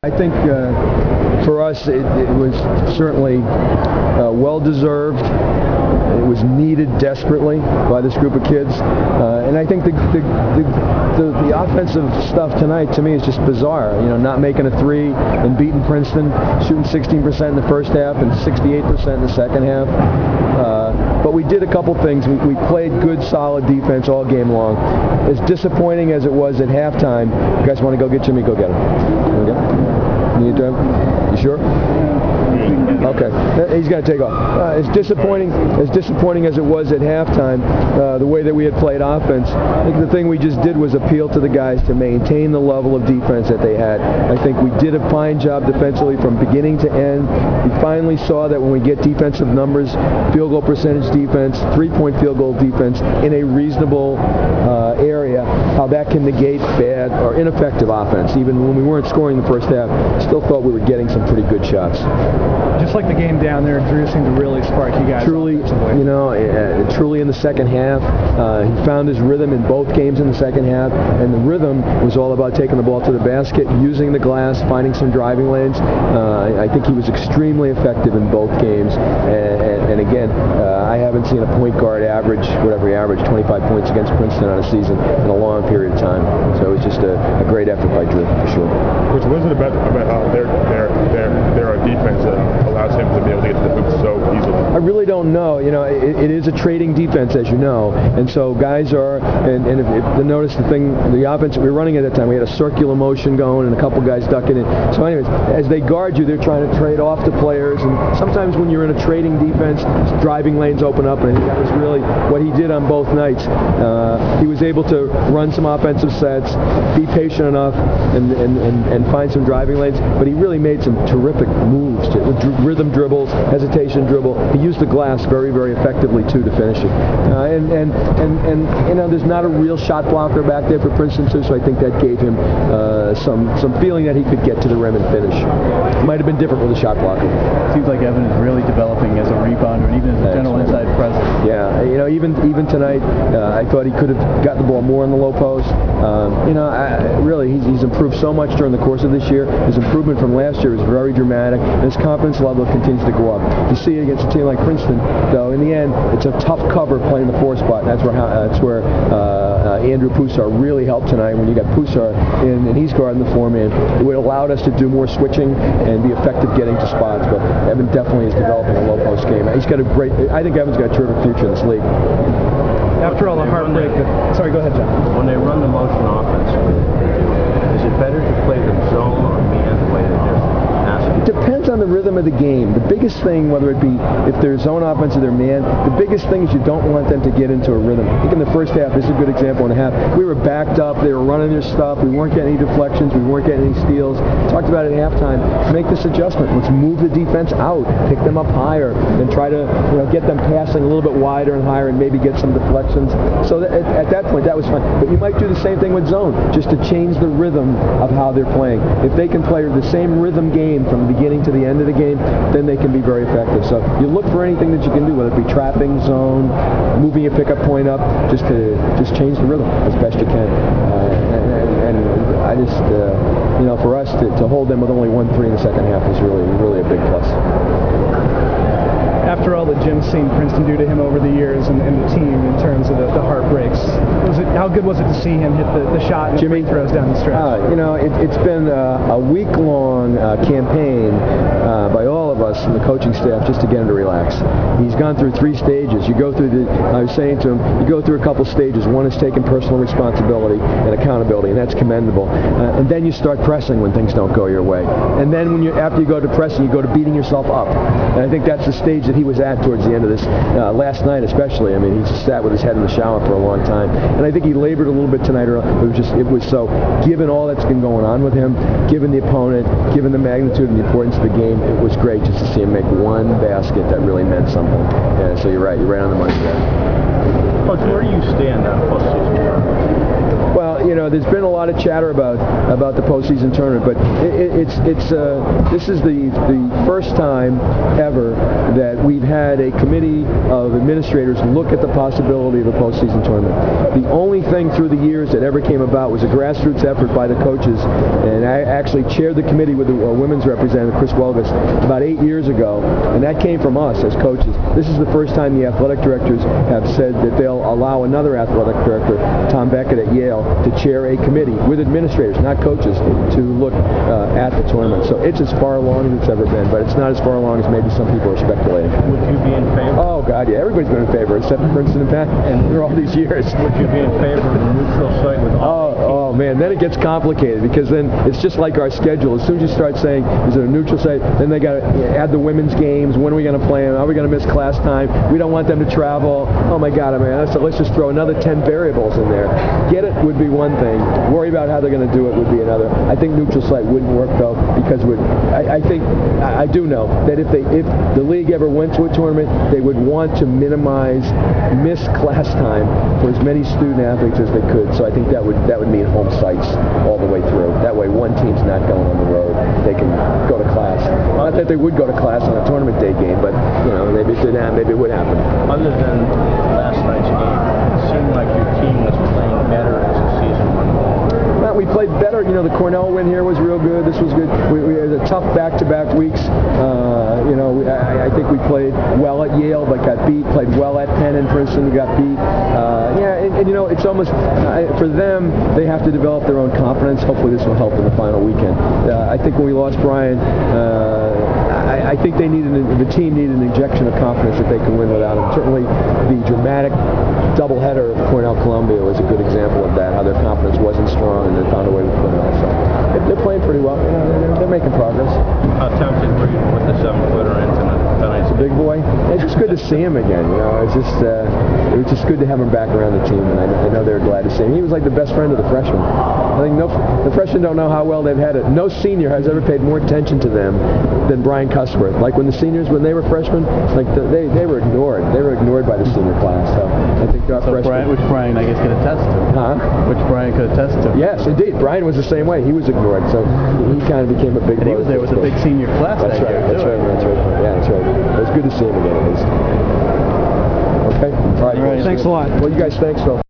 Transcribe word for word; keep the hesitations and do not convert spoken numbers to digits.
I think uh, for us it, it was certainly uh, well-deserved. It was needed desperately by this group of kids. Uh, and I think the the, the, the the offensive stuff tonight, to me, is just bizarre. You know, not making a three and beating Princeton, shooting sixteen percent in the first half and sixty-eight percent in the second half. Uh, but we did a couple things. We, we played good, solid defense all game long. As disappointing as it was at halftime, you guys want to go get Jimmy? Go get him. Go get him. You need to, you sure? Okay, he's going to take off. Uh, as disappointing as disappointing as it was at halftime, uh, the way that we had played offense, I think the thing we just did was appeal to the guys to maintain the level of defense that they had. I think we did a fine job defensively from beginning to end. We finally saw that when we get defensive numbers, field goal percentage defense, three-point field goal defense in a reasonable uh, area, how that can negate bad or ineffective offense. Even when we weren't scoring the first half, still thought we were getting some pretty good shots. Just like the game down there, Drew seemed to really spark you guys. Truly, you know, uh, truly in the second half, uh, he found his rhythm in both games in the second half, and the rhythm was all about taking the ball to the basket, using the glass, finding some driving lanes. Uh, I think he was extremely effective in both games, and, and, and again, uh, I haven't seen a point guard average, whatever he averaged, twenty-five points against Princeton on a season in a long period of time. So it was just a, a great effort by Drew, for sure. Coach, what is it about, about uh, their, their, their, their defense that allows him to be able to get to the hoop so easily? I really don't know. You know, it, it is a trading defense, as you know, and so guys are. And, and if, if notice the thing, the offense that we were running at that time, we had a circular motion going, and a couple guys ducking in. So, anyways, as they guard you, they're trying to trade off to players, and sometimes when you're in a trading defense, driving lanes open up, and that was really what he did on both nights. Uh, he was able to run some offensive sets, be patient enough, and and, and, and find some driving lanes. But he really made some terrific moves, to, with dr- rhythm dribbles, hesitation dribble. He used the glass very, very effectively too to finish it. Uh, and, and and and you know, there's not a real shot blocker back there for Princeton too, so I think that gave him uh, some some feeling that he could get to the rim and finish. Might have been different with a shot blocker. Seems like Evan is really developing as a rebounder and even as a That's general right. inside presence. Yeah, you know, even even tonight, uh, I thought he could have got the ball more in the low post. Um, you know, I, really, he's, he's improved so much during the course of this year. His improvement from last year is very dramatic, and his confidence level continues to go up. You see it against a team like Princeton, though. In the end, it's a tough cover playing the four spot. And that's where that's where uh, uh, Andrew Pusar really helped tonight. When you got Pusar in and he's guarding the four man, it would allowed us to do more switching and be effective getting to spots. But Evan definitely is developing a low post game. He's got a great. I think Evan's got a terrific future in this league. After all the heartbreak, that, sorry, go ahead, John. When they run the motion offense, is it better to play the zone or man the way that they're asking? It depends on the rhythm of the game. The biggest thing, whether it be if they're zone offense or they're man, the biggest thing is you don't want them to get into a rhythm. I think in the first half, this is a good example and a half. We were backed up. They were running their stuff. We weren't getting any deflections. We weren't getting any steals. Talked about it at halftime. Make this adjustment. Let's move the defense out. Pick them up higher and try to you know, get them passing a little bit wider and higher and maybe get some deflections. So that, at, at that point, that was fine. But you might do the same thing with zone, just to change the rhythm of how they're playing. If they can play the same rhythm game from the beginning to the end of the game, then they can be very effective. So you look for anything that you can do, whether it be trapping, zone, moving your pickup point up, just to just change the rhythm as best you can. Uh, and, and, and I just, uh, you know, for us to, to hold them with only one three in the second half was really, really a big plus. After all that Jim's seen Princeton do to him over the years and, and the team in terms of the, the heartbreaks, was it, how good was it to see him hit the, the shot and Jimmy the free throws down the stretch? Uh, you know, it, it's been uh, a week-long uh, campaign uh, by all of us and the coaching staff just to get him to relax. He's gone through three stages. You go through the, I was saying to him, you go through a couple stages. One is taking personal responsibility and accountability, and that's commendable. Uh, and then you start pressing when things don't go your way. And then when you, after you go to pressing, you go to beating yourself up. And I think that's the stage that he was at towards the end of this, uh, last night especially. I mean, he just sat with his head in the shower for a long time. And I think he labored a little bit tonight. It was just, it was so, given all that's been going on with him, given the opponent, given the magnitude and the importance of the game, it was great just to see him make one basket that really meant something. Yeah, so you're right, you're right on the money there. Coach, where do you stand on postseason? Well, you you know, there's been a lot of chatter about about the postseason tournament, but it, it, it's it's uh, this is the the first time ever that we've had a committee of administrators look at the possibility of a postseason tournament. The only thing through the years that ever came about was a grassroots effort by the coaches, and I actually chaired the committee with the uh, women's representative, Chris Welgus, about eight years ago, and that came from us as coaches. This is the first time the athletic directors have said that they'll allow another athletic director, Tom Beckett at Yale, to chair a committee with administrators, not coaches, to look uh, at the tournament. So it's as far along as it's ever been, but it's not as far along as maybe some people are speculating. Would you be in favor? Oh, God, yeah. Everybody's been in favor, except for Princeton and Penn, and through all these years. Would you be in favor of a neutral site with all Oh, oh, man, then it gets complicated, because then it's just like our schedule. As soon as you start saying, is it a neutral site, then they got to add the women's games. When are we going to play them? Are we going to miss class time? We don't want them to travel. Oh, my God, I mean, let's, let's just throw another ten variables in there. Get it would be one thing. Worry about how they're going to do it would be another. I think neutral site wouldn't work, though, because would I, I think, I, I do know that if they if the league ever went to a tournament, they would want to minimize missed class time for as many student athletes as they could. So I think that would that would mean home sites all the way through. That way one team's not going on the road. They can go to class. Not that they would go to class on a tournament day game, but you know, maybe it didn't happen, maybe it would happen. Other than last night's game, it seemed like your team was playing better as the season went along. Well, we played better. You know, the Cornell win here was real good. This was good. We, we had a tough back-to-back weeks. Uh, you know, we, I, I think we played well at Yale, but got beat. Played well at Penn and Princeton, got beat. Uh, yeah, and, and you know, it's almost uh, for them. They have to develop their own confidence. Hopefully, this will help in the final weekend. Uh, I think when we lost Brian, uh, I, I think they needed the team needed an injection of confidence that they can win without him. Certainly, the dramatic doubleheader of Cornell Columbia was a good example of that. How their confidence wasn't strong and they found a way to win it also. They're, they're playing pretty well. You know, they're, they're making progress. How tempted were you to put the seven-footer in tonight? tonight's Big boy. It's just good to see him again. You know, it's just uh, it was just good to have him back around the team, and I, I know they're glad to see him. He was like the best friend of the freshmen. I think no the freshmen don't know how well they've had it. No senior has ever paid more attention to them than Brian Cusworth. Like when the seniors, when they were freshmen, like the, they they were ignored. They were ignored by the senior class. So I think our So freshmen. Brian, which Brian, I guess, could attest to. Huh? Which Brian could attest to. Yes, indeed. Brian was the same way. He was ignored, so he kind of became a big. And he was there with a big senior class That's that right. year, That's too. right. That's right. Yeah, that's right. It was good to see him again, at least. Okay. All right. All right. Thanks a lot. Well, you guys, thanks, Phil.